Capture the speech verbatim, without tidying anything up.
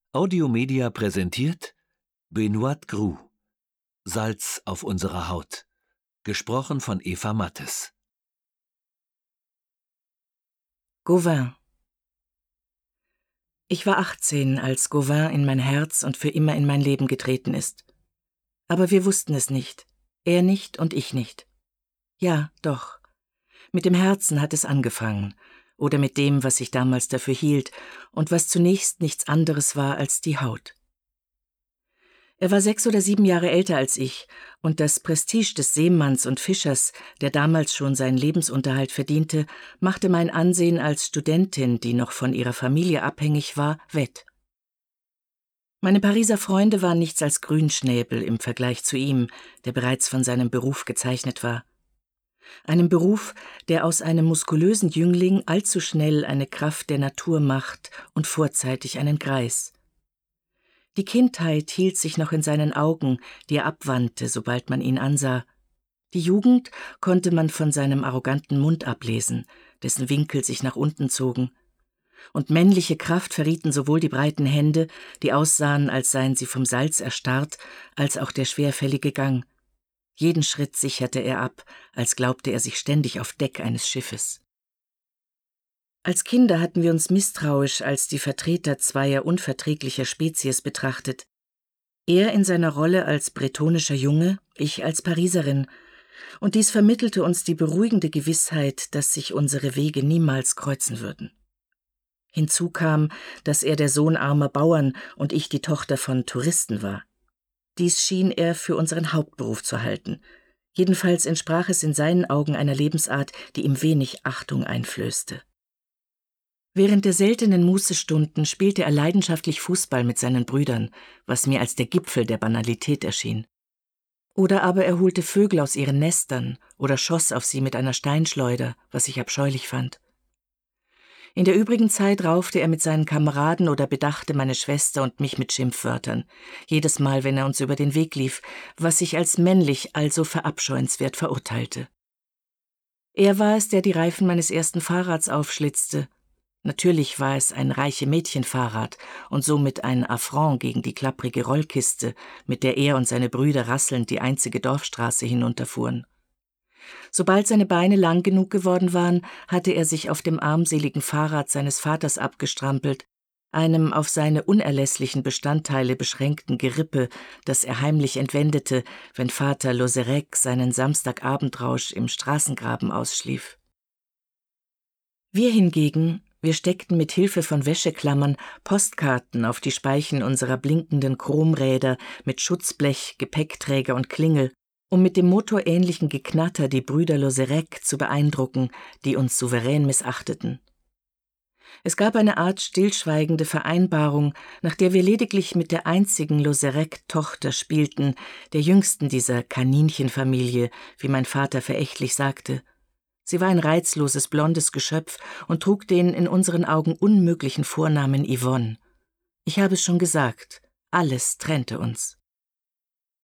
Audiomedia präsentiert Benoit Groux, Salz auf unserer Haut. Gesprochen von Eva Mattes. Gauvin. Ich war achtzehn, als Gauvin in mein Herz und für immer in mein Leben getreten ist. Aber wir wussten es nicht. Er nicht und ich nicht. Ja, doch. Mit dem Herzen hat es angefangen. Oder mit dem, was ich damals dafür hielt und was zunächst nichts anderes war als die Haut. Er war sechs oder sieben Jahre älter als ich, und das Prestige des Seemanns und Fischers, der damals schon seinen Lebensunterhalt verdiente, machte mein Ansehen als Studentin, die noch von ihrer Familie abhängig war, wett. Meine Pariser Freunde waren nichts als Grünschnäbel im Vergleich zu ihm, der bereits von seinem Beruf gezeichnet war. Einem Beruf, der aus einem muskulösen Jüngling allzu schnell eine Kraft der Natur macht und vorzeitig einen Greis. Die Kindheit hielt sich noch in seinen Augen, die er abwandte, sobald man ihn ansah. Die Jugend konnte man von seinem arroganten Mund ablesen, dessen Winkel sich nach unten zogen. Und männliche Kraft verrieten sowohl die breiten Hände, die aussahen, als seien sie vom Salz erstarrt, als auch der schwerfällige Gang. Jeden Schritt sicherte er ab, als glaubte er sich ständig auf Deck eines Schiffes. Als Kinder hatten wir uns misstrauisch als die Vertreter zweier unverträglicher Spezies betrachtet. Er in seiner Rolle als bretonischer Junge, ich als Pariserin. Und dies vermittelte uns die beruhigende Gewissheit, dass sich unsere Wege niemals kreuzen würden. Hinzu kam, dass er der Sohn armer Bauern und ich die Tochter von Touristen war. Dies schien er für unseren Hauptberuf zu halten. Jedenfalls entsprach es in seinen Augen einer Lebensart, die ihm wenig Achtung einflößte. Während der seltenen Mußestunden spielte er leidenschaftlich Fußball mit seinen Brüdern, was mir als der Gipfel der Banalität erschien. Oder aber er holte Vögel aus ihren Nestern oder schoss auf sie mit einer Steinschleuder, was ich abscheulich fand. In der übrigen Zeit raufte er mit seinen Kameraden oder bedachte meine Schwester und mich mit Schimpfwörtern, jedes Mal, wenn er uns über den Weg lief, was ich als männlich also verabscheuenswert verurteilte. Er war es, der die Reifen meines ersten Fahrrads aufschlitzte. Natürlich war es ein Reiche-Mädchen-Fahrrad und somit ein Affront gegen die klapprige Rollkiste, mit der er und seine Brüder rasselnd die einzige Dorfstraße hinunterfuhren. Sobald seine Beine lang genug geworden waren, hatte er sich auf dem armseligen Fahrrad seines Vaters abgestrampelt, einem auf seine unerlässlichen Bestandteile beschränkten Gerippe, das er heimlich entwendete, wenn Vater Lozerec seinen Samstagabendrausch im Straßengraben ausschlief. Wir hingegen, wir steckten mit Hilfe von Wäscheklammern Postkarten auf die Speichen unserer blinkenden Chromräder mit Schutzblech, Gepäckträger und Klingel, um mit dem motorähnlichen Geknatter die Brüder Lozerec zu beeindrucken, die uns souverän missachteten. Es gab eine Art stillschweigende Vereinbarung, nach der wir lediglich mit der einzigen Lozerec-Tochter spielten, der jüngsten dieser Kaninchenfamilie, wie mein Vater verächtlich sagte. Sie war ein reizloses, blondes Geschöpf und trug den in unseren Augen unmöglichen Vornamen Yvonne. Ich habe es schon gesagt, alles trennte uns.